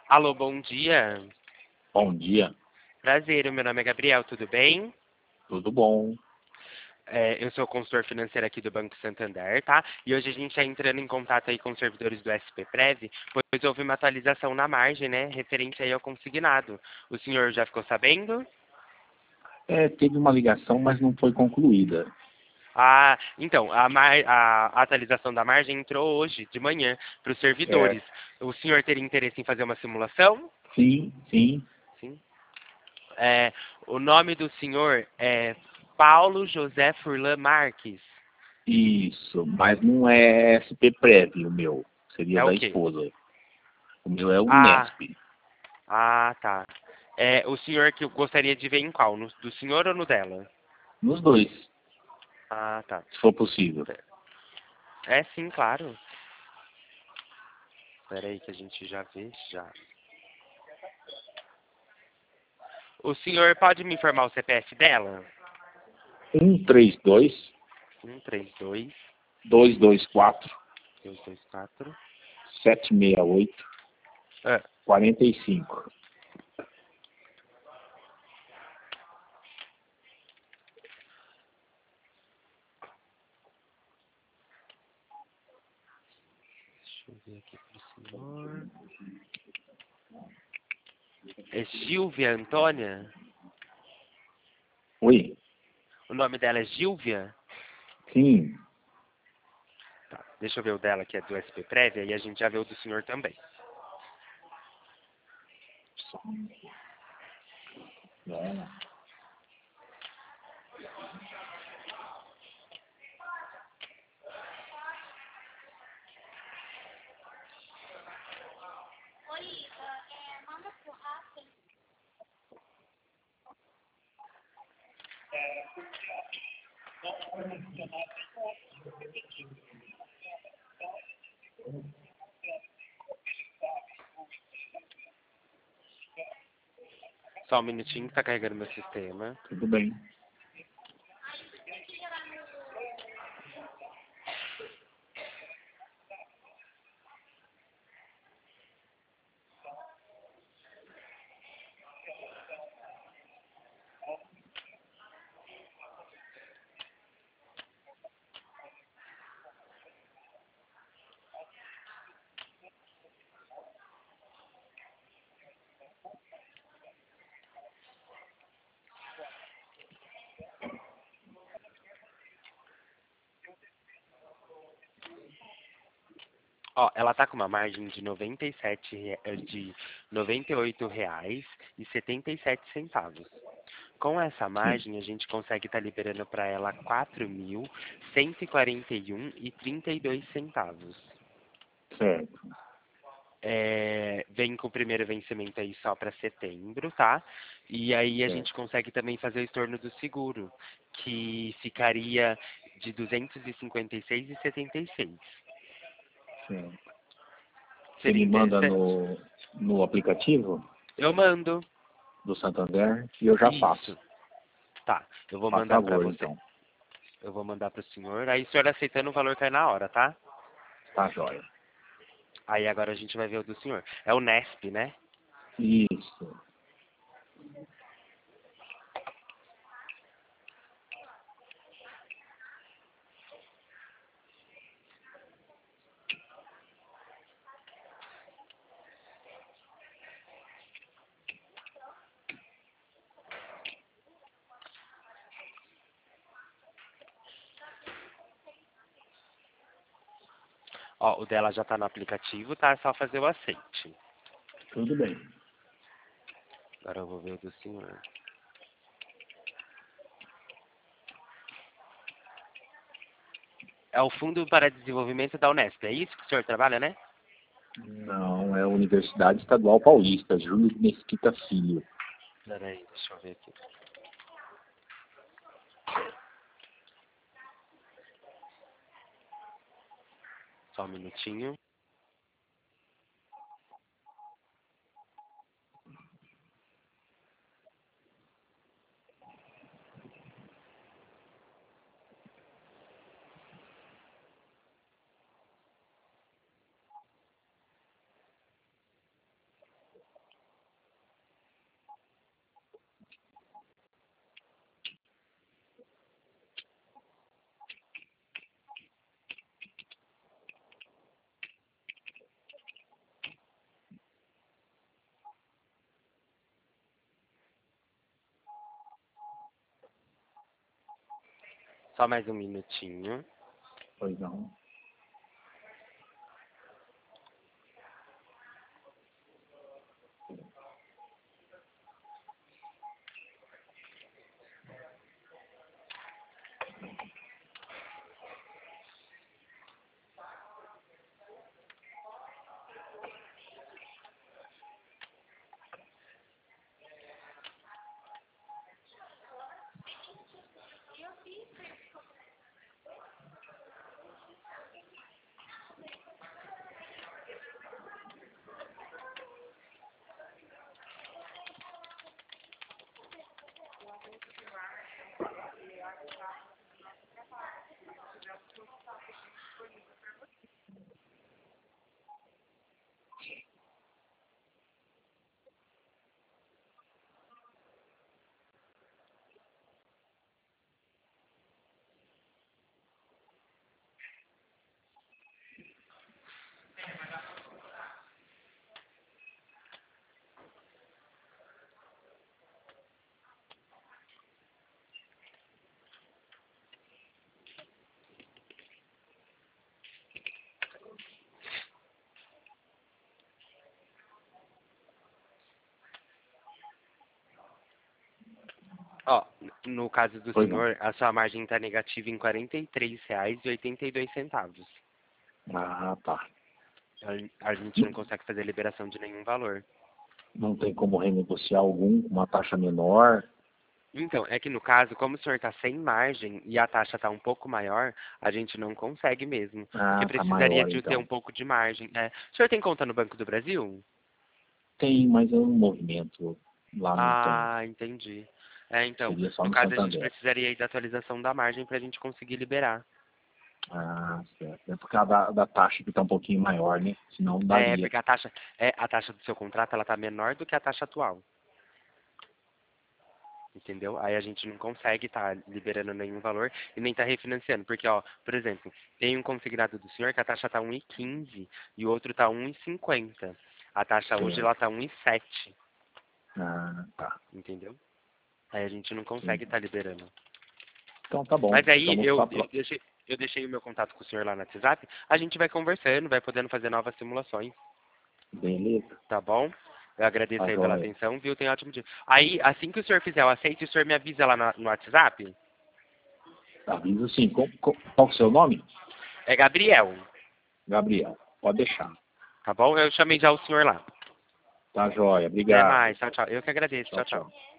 Alô, bom dia. Bom dia, Prazer, o meu nome é Gabriel, tudo bem? tudo bom? Eu sou consultor financeiro aqui do Banco Santander, tá? E hoje a gente está entrando em contato aí com os servidores do SPPrev, pois houve uma atualização na margem, né, referente aí ao consignado. O senhor já ficou sabendo? Teve uma ligação, mas não foi concluída. Ah, então, a atualização da margem entrou hoje, de manhã, para os É, servidores. O senhor teria interesse em fazer uma simulação? sim, sim, Sim. É, o nome do senhor é Paulo José Furlan Marques. isso, mas não é SP-Prev o meu, seria É o da quê? esposa. O meu é o Ah, Nesp, tá. O senhor que eu gostaria de ver em qual? Do senhor ou no dela? nos dois, Ah, tá. se for possível. É sim, claro. Espera aí que a gente já vê já. O senhor pode me informar o CPF dela? 132 132 224 224. 768 Ah, 45. deixa eu ver aqui pro senhor. É Gilvia Antônia? Oi? O nome dela é Gilvia? Sim. Tá. Deixa eu ver o dela, que é do SP Prévia, e a gente já vê o do senhor também. Só um minutinho que tá carregando meu sistema. Tudo bem. Ó, ela tá com uma margem de 98 reais e 77 centavos. Com essa Sim, margem, a gente consegue estar liberando para ela 4.141,32 centavos. certo. Vem com o primeiro vencimento aí só para setembro, tá? E aí a gente Certo, consegue também fazer o estorno do seguro, que ficaria de 256,76. certo. Você Seria me manda interessante? no aplicativo Eu mando. do Santander e eu já faço. Isso. Tá. Eu vou Faz mandar para favor, você. então. Eu vou mandar para o senhor. Aí o senhor aceitando o valor cai na hora, tá? Tá, joia. Aí agora a gente vai ver o do senhor. É o Nesp, né? Isso. Ó, o dela já tá no aplicativo, tá? É só fazer o aceite. Tudo bem. Agora eu vou ver o do senhor. É o Fundo para Desenvolvimento da Unesp. É isso que o senhor trabalha, né? Não, é a Universidade Estadual Paulista, Júlio de Mesquita Filho. Peraí, deixa eu ver aqui. Só um minutinho. Só mais um minutinho. Pois não. Ó, no caso do Pois não. senhor, a sua margem está negativa em R$ 43,82. Ah, tá. A gente não consegue fazer liberação de nenhum valor. Não tem como renegociar algum com uma taxa menor? Então, é que no caso, como o senhor está sem margem e a taxa está um pouco maior, a gente não consegue mesmo. Porque Ah, tá precisaria maior de ter então. um pouco de margem. É. O senhor tem conta no Banco do Brasil? Tem, mas eu não movimento lá não tem. Ah, entendi. É, então, Seria só no no caso a gente Santander. precisaria aí da atualização da margem para a gente conseguir liberar. Ah, certo. É por causa da taxa que está um pouquinho maior, né? Senão não É, daria. porque a taxa do seu contrato ela tá menor do que a taxa atual. Entendeu? Aí a gente não consegue estar liberando nenhum valor e nem tá refinanciando. Porque, ó, por exemplo, tem um consignado do senhor que a taxa tá 1,15 e o outro tá 1,50. A taxa hoje ela Certo. tá 1,7. Ah, tá. Entendeu? Aí a gente não consegue Entendi. estar liberando. Então tá bom. Mas aí Estamos eu, para eu, deixei, eu deixei o meu contato com o senhor lá no WhatsApp. A gente vai conversando, vai podendo fazer novas simulações. Beleza. Tá bom? Eu agradeço Tá aí pela joia. atenção, viu? Tenha um ótimo dia. Aí, assim que o senhor fizer o aceite, o senhor me avisa lá no WhatsApp? Aviso sim. Qual que é o seu nome? É Gabriel, Gabriel. Pode deixar. tá bom? Eu chamei já o senhor lá. Tá joia. Até Obrigado. mais, tchau, tchau. Eu que agradeço, Tchau, tchau, tchau. tchau.